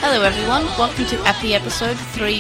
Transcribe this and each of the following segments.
Hello everyone, welcome to Appy episode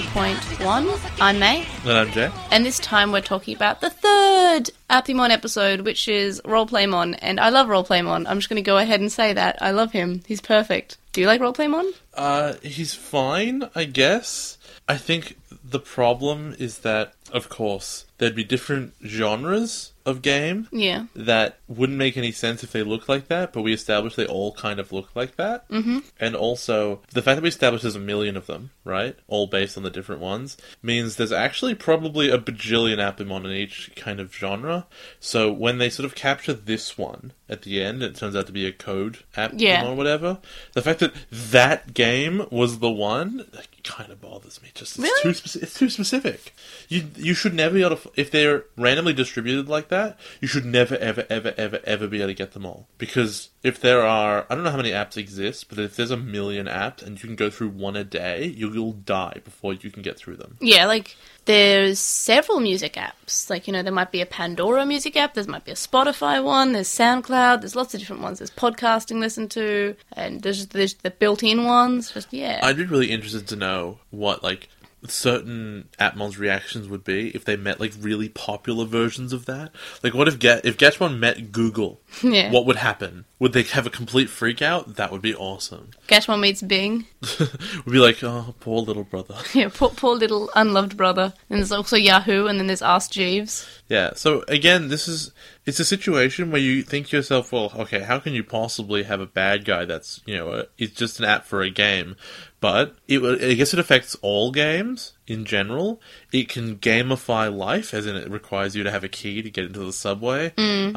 3.1. I'm May. And I'm Jay. And this time we're talking about the third Appymon episode, which is Roleplaymon. And I love Roleplaymon. I'm just going to go ahead and say that. I love him. He's perfect. Do you like Roleplaymon? He's fine, I guess. I think the problem is that, of course, there'd be different genres of game that wouldn't make any sense if they looked like that, but we established they all kind of look like that. Mm-hmm. And also, the fact that we established there's a million of them, right, all based on the different ones, means there's actually probably a bajillion Appymon in each kind of genre. So when they sort of capture this one at the end, it turns out to be a code Appymon or whatever, the fact that that game was the one, like, kind of bothers me. Just it's too specific. You should never be able to, if they're randomly distributed like that, you should never, ever, ever, ever, ever be able to get them all. Because if there are, I don't know how many apps exist, but if there's a million apps and you can go through one a day, you'll die before you can get through them. Yeah, like, there's several music apps. Like, you know, there might be a Pandora music app, there might be a Spotify one, there's SoundCloud, there's lots of different ones. There's podcasting listen to, and there's the built-in ones. I'd be really interested to know what, like, certain Appmon's reactions would be if they met, like, really popular versions of that. Like, what if Gatchmon met Google? Yeah. What would happen? Would they have a complete freak out? That would be awesome. Gatchmon meets Bing. We'd be like, oh, poor little brother. Yeah, poor little unloved brother. And there's also Yahoo, and then there's Ask Jeeves. Yeah, so again, it's a situation where you think to yourself, well, okay, how can you possibly have a bad guy that's, you know, it's just an app for a game? But I guess it affects all games in general. It can gamify life, as in it requires you to have a key to get into the subway.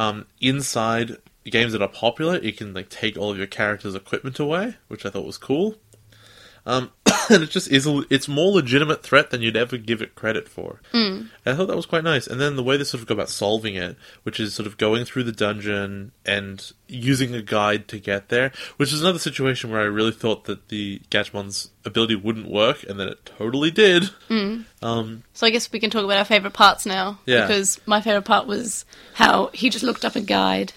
Inside games that are popular, it can, like, take all of your character's equipment away, which I thought was cool. And it just it's more legitimate threat than you'd ever give it credit for. And I thought that was quite nice. And then the way they sort of go about solving it, which is sort of going through the dungeon and using a guide to get there, which is another situation where I really thought that the Gatchmon's ability wouldn't work, and then it totally did. So I guess we can talk about our favourite parts now. Yeah. Because my favourite part was how he just looked up a guide.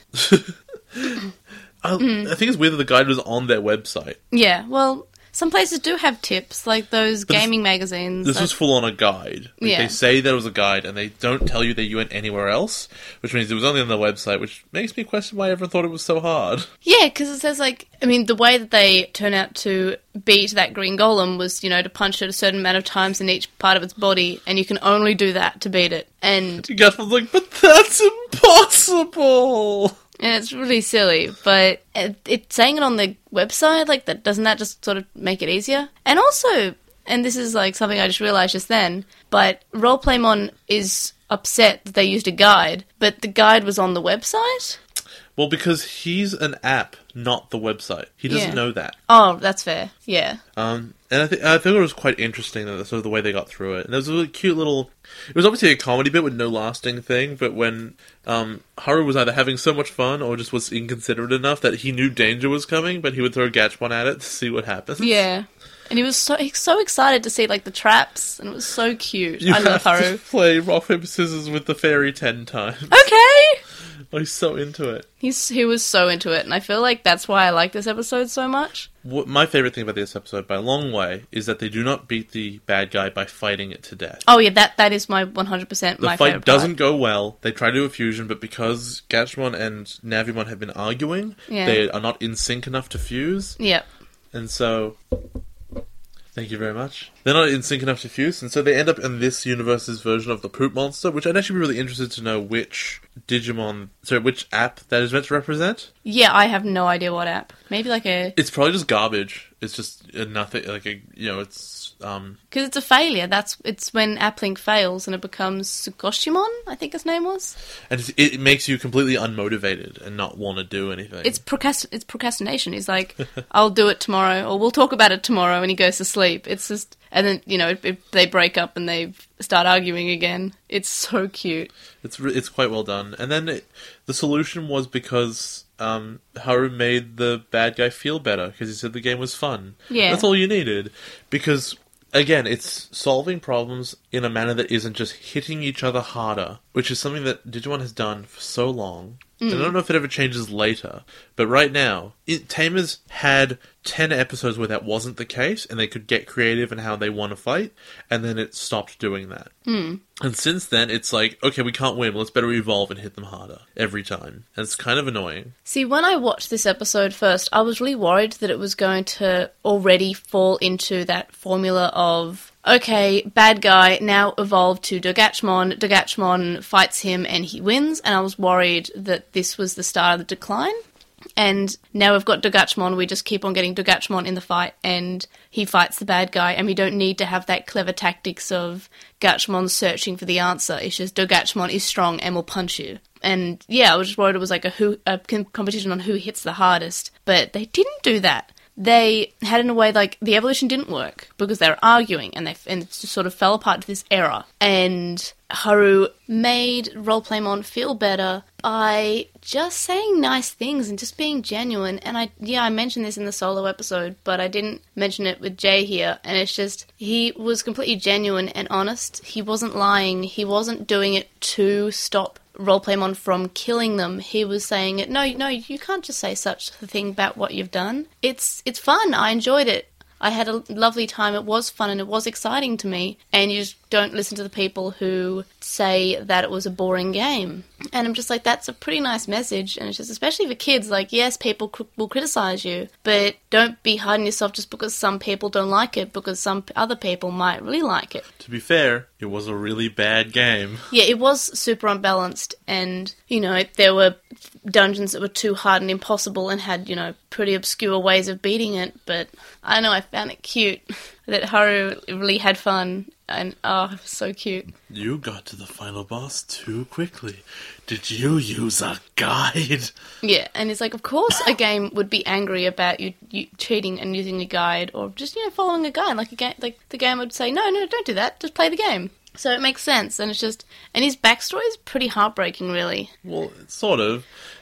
I think it's weird that the guide was on their website. Yeah, well, some places do have tips, like those gaming magazines. This was full on a guide. Like, Yeah. They say there was a guide, and they don't tell you that you went anywhere else, which means it was only on their website, which makes me question why everyone thought it was so hard. Yeah, because it says, like, I mean, the way that they turn out to beat that green golem was, you know, to punch it a certain amount of times in each part of its body, and you can only do that to beat it. And Gatchmon's like, but that's impossible! And it's really silly, but it's saying it on the website, like, that doesn't that just sort of make it easier? And also, and this is, like, something I just realised just then, but Roleplaymon is upset that they used a guide, but the guide was on the website? Well, because he's an app, not the website. He doesn't know that. Oh, that's fair. Yeah. And I think it was quite interesting, that sort of the way they got through it. And there was a really cute little... It was obviously a comedy bit with no lasting thing, but when Haru was either having so much fun or just was inconsiderate enough that he knew danger was coming, but he would throw Gatchmon at it to see what happens. Yeah. And he was so excited to see, like, the traps, and it was so cute. You I love have Haru. to play rock, paper, scissors with the fairy 10 times. Okay! Oh, he's so into it. He was so into it, and I feel like that's why I like this episode so much. My favourite thing about this episode, by a long way, is that they do not beat the bad guy by fighting it to death. Oh yeah, that is my 100% my favourite The fight doesn't go well. They try to do a fusion, but because Gatchmon and Navimon have been arguing, they are not in sync enough to fuse. Yep. And so... Thank you very much. They're not in sync enough to fuse, and so they end up in this universe's version of the Poop Monster, which I'd actually be really interested to know which app that is meant to represent. Yeah, I have no idea what app. Maybe like a... It's probably just garbage. It's just nothing, it's... Because it's a failure. It's when AppLink fails and it becomes Tsukoshimon, I think his name was. And it makes you completely unmotivated and not want to do anything. It's procrastination. He's like, I'll do it tomorrow, or we'll talk about it tomorrow, and he goes to sleep. It's just... And then, you know, they break up and they start arguing again. It's so cute. It's quite well done. And then the solution was because Haru made the bad guy feel better, because he said the game was fun. Yeah. That's all you needed. Because, again, it's solving problems in a manner that isn't just hitting each other harder, which is something that Digimon has done for so long. And I don't know if it ever changes later, but right now, Tamers had 10 episodes where that wasn't the case, and they could get creative in how they want to fight, and then it stopped doing that. And since then, it's like, okay, we can't win, let's better evolve and hit them harder every time. And it's kind of annoying. See, when I watched this episode first, I was really worried that it was going to already fall into that formula of, okay, bad guy, now evolved to Dogachmon. Dogachmon fights him and he wins, and I was worried that this was the start of the decline. And now we've got Dogachmon, we just keep on getting Dogachmon in the fight, and he fights the bad guy, and we don't need to have that clever tactics of Gachmon searching for the answer. It's just Dogachmon is strong and will punch you. And yeah, I was just worried it was like a competition on who hits the hardest, but they didn't do that. They had, in a way, like, the evolution didn't work because they were arguing, and it just sort of fell apart to this era. And Haru made Roleplaymon feel better by just saying nice things and just being genuine. And I mentioned this in the solo episode, but I didn't mention it with Jay here. And it's just, he was completely genuine and honest. He wasn't lying. He wasn't doing it to stop Roleplaymon from killing them. He was saying it, no, you can't just say such a thing about what you've done. It's fun. I enjoyed it. I had a lovely time. It was fun and it was exciting to me. And you just don't listen to the people who say that it was a boring game. And I'm just like, that's a pretty nice message. And it's just, especially for kids, like, yes, people will criticize you, but don't be hard on yourself just because some people don't like it, because some other people might really like it. To be fair, it was a really bad game. Yeah, it was super unbalanced, and, there were dungeons that were too hard and impossible and had, pretty obscure ways of beating it, but I don't know, I found it cute that Haru really had fun, and it was so cute. You got to the final boss too quickly. Did you use a guide? Yeah, and it's like, of course a game would be angry about you cheating and using a guide, or just, following a guide. Like the game would say, no, don't do that, just play the game. So it makes sense, and it's just, and his backstory is pretty heartbreaking, really. Well, sort of.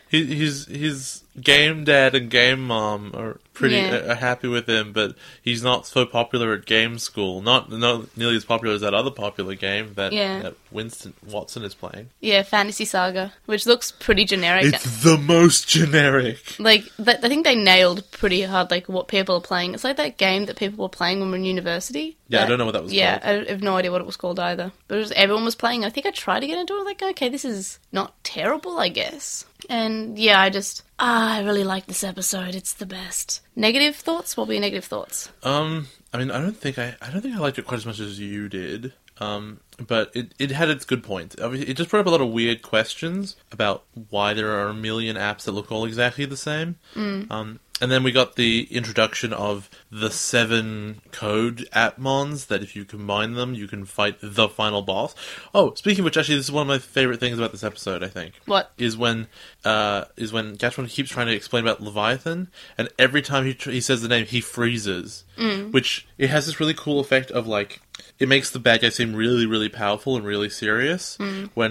His game dad and game mom are are happy with him, but he's not so popular at game school. Not nearly as popular as that other popular game that Winston Watson is playing. Yeah, Fantasy Saga, which looks pretty generic. It's the most generic. Like, I think they nailed pretty hard, like, what people are playing. It's like that game that people were playing when we were in university. Yeah, I don't know what that was called. Yeah, I have no idea what it was called either. But everyone was playing. I think I tried to get into it, like, okay, this is not terrible, I guess. And yeah, I really like this episode. It's the best. Negative thoughts? What were your negative thoughts? I don't think I liked it quite as much as you did. But it had its good points. It just brought up a lot of weird questions about why there are a million apps that look all exactly the same. And then we got the introduction of the 7 code appmons that if you combine them, you can fight the final boss. Oh, speaking of which, actually, this is one of my favorite things about this episode, I think. What? Is when Gachmon keeps trying to explain about Leviathan, and every time he says the name, he freezes. Which, it has this really cool effect of, like, it makes the bad guy seem really, really powerful and really serious when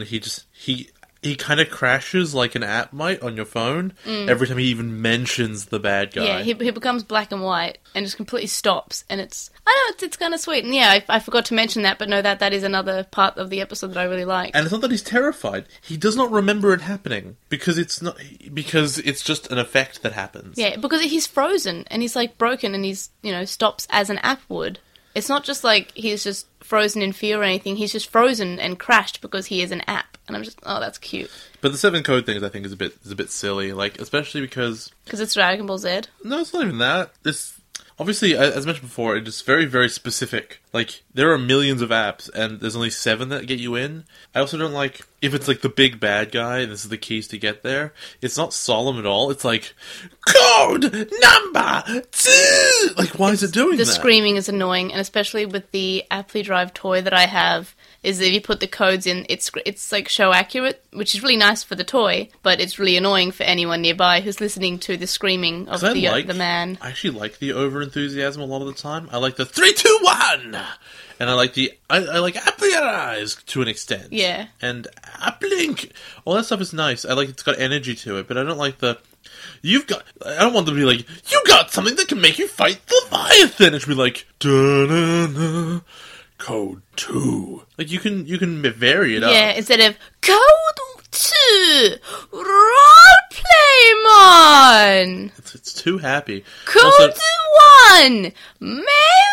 he kind of crashes like an app might on your phone every time he even mentions the bad guy. Yeah, he becomes black and white and just completely stops, and it's kind of sweet. And yeah, I forgot to mention that, but no, that is another part of the episode that I really like. And it's not that he's terrified; he does not remember it happening because it's just an effect that happens. Yeah, because he's frozen and he's like broken, and he's stops as an app would. It's not just like he's just frozen in fear or anything. He's just frozen and crashed because he is an app. And I'm just, that's cute. But the 7 code things, I think, is a bit silly. Like, especially because it's Dragon Ball Z. No, it's not even that. It's obviously, as mentioned before, it's very, very specific. Like, there are millions of apps, and there's only 7 that get you in. I also don't like, if it's like the big bad guy, and this is the keys to get there, it's not solemn at all. It's like, code number 2! Like, why is it doing that? The screaming is annoying, and especially with the Aptly Drive toy that I have, is that if you put the codes in, it's like show accurate, which is really nice for the toy, but it's really annoying for anyone nearby who's listening to the screaming of the man. I actually like the over-enthusiasm a lot of the time. I like the 3, 2, 1! And I like I like Appleyes to an extent. Yeah. And Applink! All that stuff is nice. I like it's got energy to it, but I don't like I don't want them to be like, you got something that can make you fight Leviathan! It should be like, da-na-na. Code 2. Like, you can vary it up. Yeah, instead of Code to Roleplaymon! It's too happy. Code 1! Mailman!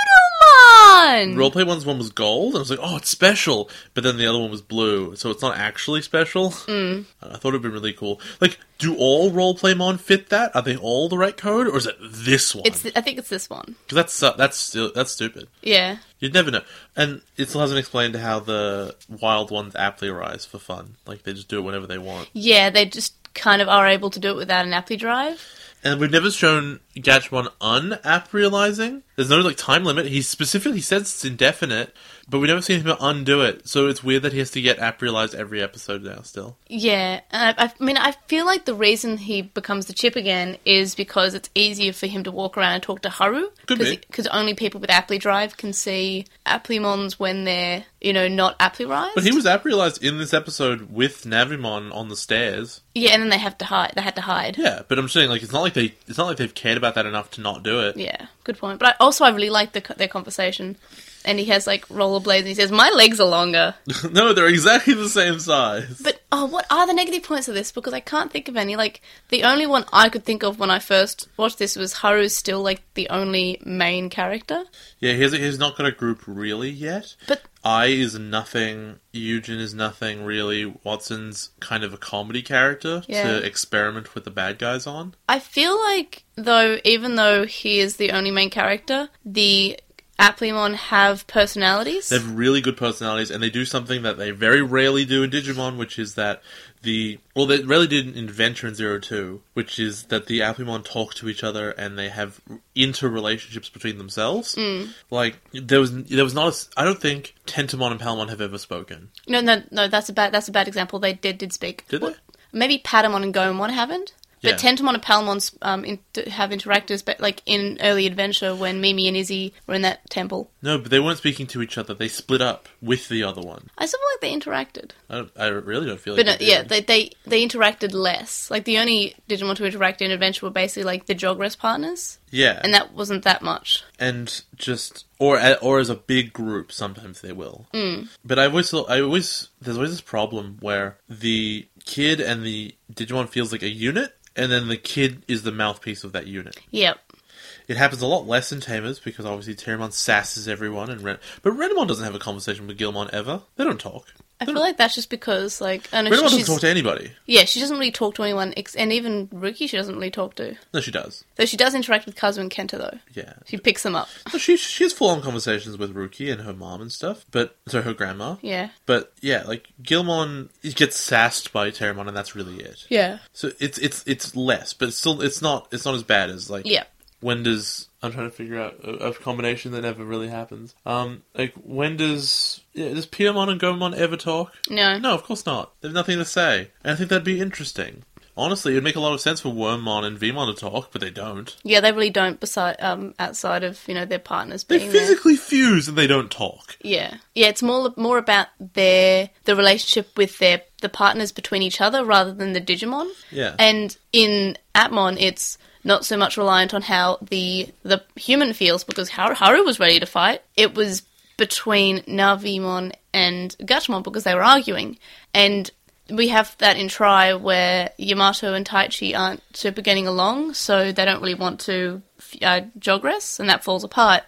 Roleplaymon's one was gold, and I was like, oh, it's special. But then the other one was blue, so it's not actually special. I thought it would be really cool. Like, do all Roleplaymon fit that? Are they all the right code, or is it this one? I think it's this one. Because that's stupid. Yeah. You'd never know. And it still hasn't explained how the wild ones aptly arise for fun. Like, they just do it whenever they want. Yeah, they just kind of are able to do it without an Apply drive. And we've never shown Gatchmon un-app realizing. There's no, like, time limit. He specifically says it's indefinite, but we've never seen him undo it. So it's weird that he has to get app realized every episode now still. Yeah, and I mean, I feel like the reason he becomes the chip again is because it's easier for him to walk around and talk to Haru. Could be. Because only people with Apply drive can see Applymons when they're, not Apply-rized. But he was app realized in this episode with Navimon on the stairs. Yeah, and then they have to hide. They had to hide. Yeah, but I'm saying, like, it's not like they've cared about that enough to not do it. Yeah, good point. But I really like their conversation. And he has, like, rollerblades, and he says, my legs are longer. No, they're exactly the same size. But, what are the negative points of this? Because I can't think of any. Like, the only one I could think of when I first watched this was Haru's still, like, the only main character. Yeah, he's not got a group really yet. But Ai is nothing, Eugen is nothing really, Watson's kind of a comedy character to experiment with the bad guys on. I feel like, though, even though he is the only main character, the Applymon have personalities. They have really good personalities, and they do something that they very rarely do in Digimon, which is that they rarely did in Adventure in 02, which is that the Applymon talk to each other and they have interrelationships between themselves. Like, there was not I don't think Tentomon and Palmon have ever spoken. No, that's a bad example. They did speak. Did they? Maybe Patamon and Goemon haven't. But Yeah. Tentomon and Palmon have interactors, but like in early Adventure when Mimi and Izzy were in that temple. No, but they weren't speaking to each other. They split up with the other one. I still feel like they interacted. I really don't feel like But they yeah, did. they interacted less. Like the only Digimon to interact in Adventure were basically like the Jogress partners. Yeah. And that wasn't that much. And just or as a big group, sometimes they will. But there's always this problem where the kid and the Digimon feels like a unit, and then the kid is the mouthpiece of that unit. Yep. It happens a lot less in Tamers because obviously Terramon sasses everyone, but Renamon doesn't have a conversation with Gilmon ever. They don't talk. I feel like that's just because, like, I know Renamon doesn't she's... talk to anybody. Yeah, she doesn't really talk to anyone, and even Ruki she doesn't really talk to. No, she does. Though she does interact with Kazu and Kenta, though. Yeah. She picks them up. No, she has full-on conversations with Ruki and her mom and stuff, her grandma. Yeah. But yeah, like Gilmon gets sassed by Terramon, and that's really it. Yeah. So it's less, but it's not as bad as like Yeah. when does I'm trying to figure out a combination that never really happens. Like when does Piamon and Gomon ever talk? No. No, of course not. They have nothing to say, and I think that'd be interesting. Honestly, it'd make a lot of sense for Wormmon and Vmon to talk, but they don't. Yeah, they really don't. Outside of their partners They being there. physically fuse and they don't talk. Yeah, it's more about the relationship with the partners between each other rather than the Digimon. Yeah. And in Atmon, it's not so much reliant on how the human feels, because Haru was ready to fight. It was between Navimon and Gatchmon because they were arguing. And we have that in Tri where Yamato and Taichi aren't super getting along, so they don't really want to Jogress, and that falls apart.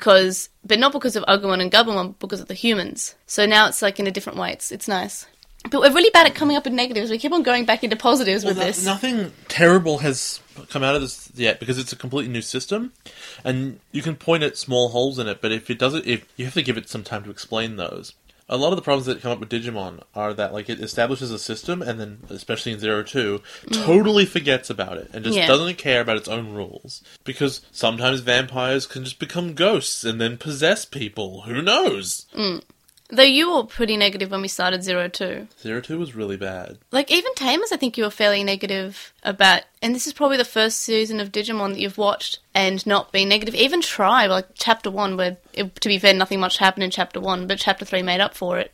But not because of Agumon and Gabumon, but because of the humans. So now it's like in a different way. It's nice. But we're really bad at coming up with negatives. We keep on going back into positives with this. Nothing terrible has come out of this yet because it's a completely new system, and you can point at small holes in it. But if you have to give it some time to explain those. A lot of the problems that come up with Digimon are that like it establishes a system, and then especially in 02, totally forgets about it and just doesn't care about its own rules. Because sometimes vampires can just become ghosts and then possess people. Who knows? Though you were pretty negative when we started 02. 02 was really bad. Like, even Tamers, I think you were fairly negative about... And this is probably the first season of Digimon that you've watched and not been negative. Even Tri, like Chapter 1, where, to be fair, nothing much happened in Chapter 1, but Chapter 3 made up for it.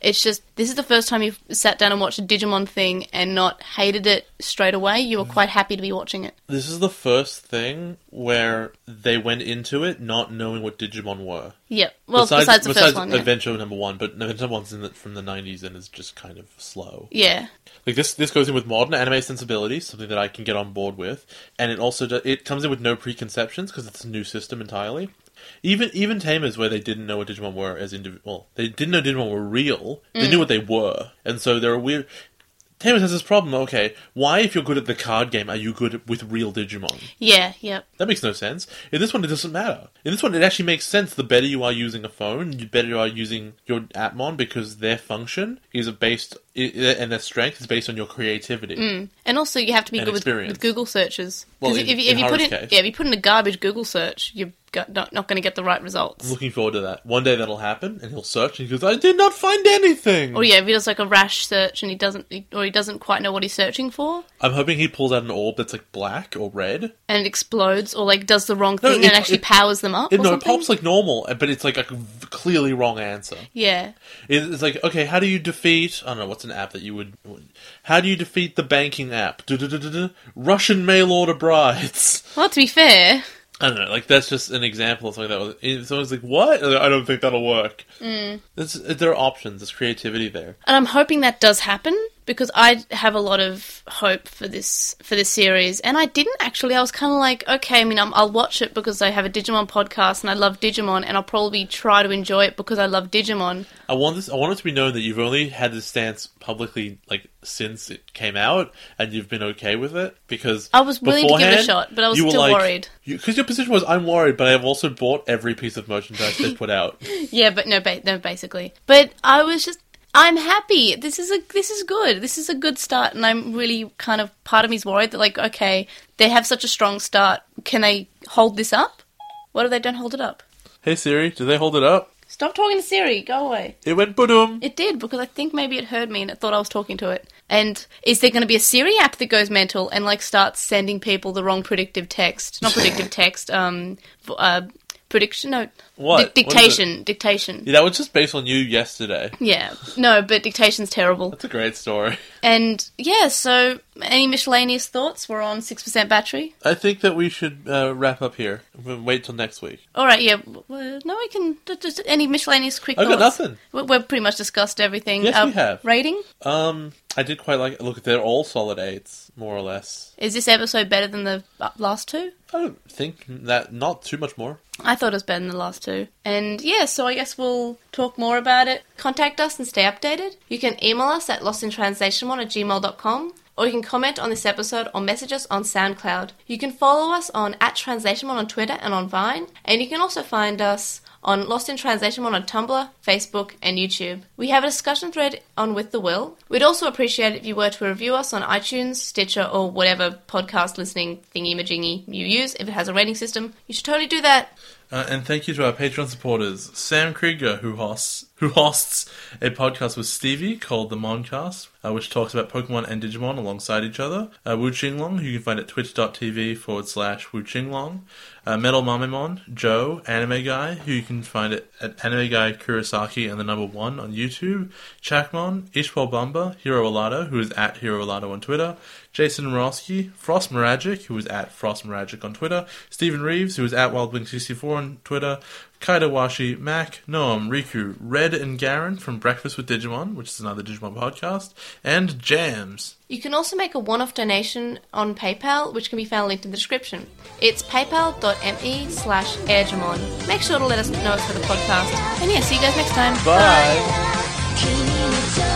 It's just, this is the first time you've sat down and watched a Digimon thing and not hated it straight away. You were quite happy to be watching it. This is the first thing where they went into it not knowing what Digimon were. Yep. Well, besides the first one, yeah. Adventure number 1, but Adventure 1's from the 90s and is just kind of slow. Yeah. Like, this goes in with modern anime sensibilities, something that I can get on board with, and it also it comes in with no preconceptions, because it's a new system entirely. Even Tamers, where they didn't know what Digimon were they didn't know Digimon were real, they knew what they were, and so they're a weird... Tamers has this problem, okay, why, if you're good at the card game, are you good with real Digimon? Yeah, yep. That makes no sense. In this one, it doesn't matter. In this one, it actually makes sense. The better you are using a phone, the better you are using your Appmon, because their function is based, and their strength is based on your creativity. And also, you have to be good with Google searches. Because if you put in a garbage Google search, you're not going to get the right results. I'm looking forward to that. One day that'll happen, and he'll search, and he goes, I did not find anything! Or if he does like a rash search, and he doesn't quite know what he's searching for. I'm hoping he pulls out an orb that's like black or red. And it explodes, or like does the wrong thing and actually powers them up. It pops like normal, but it's like a clearly wrong answer. Yeah. It's like, okay, how do you defeat... I don't know, what's an app that you would... How do you defeat the banking app? Russian mail order brides. Well, to be fair... I don't know, like, that's just an example of something that someone's like, what? I don't think that'll work. There are options, there's creativity there. And I'm hoping that does happen, because I have a lot of hope for this series, and I didn't actually. I was kind of like, okay, I mean, I'll watch it because I have a Digimon podcast and I love Digimon, and I'll probably try to enjoy it because I love Digimon. I want it to be known that you've only had this stance publicly, like, since it came out, and you've been okay with it, because I was willing to give it a shot, but I was still worried. Because your position was, I'm worried, but I have also bought every piece of merchandise they put out. Yeah, but no, basically. But I was just... I'm happy. This is good. This is a good start, and I'm really kind of... Part of me's worried that, like, okay, they have such a strong start. Can they hold this up? What if they don't hold it up? Hey, Siri, do they hold it up? Stop talking to Siri. Go away. It went boom. It did, because I think maybe it heard me and it thought I was talking to it. And is there going to be a Siri app that goes mental and, like, starts sending people the wrong predictive text? Not predictive text, prediction? No. What? Dictation. Dictation. Yeah, that was just based on you yesterday. Yeah. No, but dictation's terrible. That's a great story. And, yeah, so any miscellaneous thoughts? We're on 6% battery. I think that we should wrap up here. We'll wait till next week. All right, yeah. No, we can... Just any miscellaneous quick thoughts? I've got nothing. We've pretty much discussed everything. Yes, we have. Rating? I did quite like it. Look, they're all solid 8s, more or less. Is this episode better than the last two? I don't think that... Not too much more. I thought it was better than the last two. And yeah, so I guess we'll talk more about it. Contact us and stay updated. You can email us at lostintranslationmon@gmail.com, or you can comment on this episode or message us on SoundCloud. You can follow us on @translationmon on Twitter and on Vine, and you can also find us on Lost in Translation on Tumblr, Facebook, and YouTube. We have a discussion thread on With the Will. We'd also appreciate it if you were to review us on iTunes, Stitcher, or whatever podcast listening thingy-majingy you use. If it has a rating system, you should totally do that. And thank you to our Patreon supporters, Sam Krieger, who hosts a podcast with Stevie called The Moncast, which talks about Pokemon and Digimon alongside each other. Wu Qinglong, who you can find at twitch.tv/Wu Qinglong. Metal Mamemon, Joe, Anime Guy, who you can find at Anime Guy Kurosaki and the number 1 on YouTube. Chakmon, Ishwal Bumba, Hiro Alado, who is at Hiro Alado on Twitter. Jason Morosky, Frost Miragic, who is at Frost Miragic on Twitter. Stephen Reeves, who is at WildBlink64 on Twitter. Kaidawashi, Mac, Noam, Riku, Red, and Garen from Breakfast with Digimon, which is another Digimon podcast, and Jams. You can also make a one-off donation on PayPal, which can be found linked in the description. It's paypal.me/airjamon. Make sure to let us know it's for the podcast. And yeah, see you guys next time. Bye.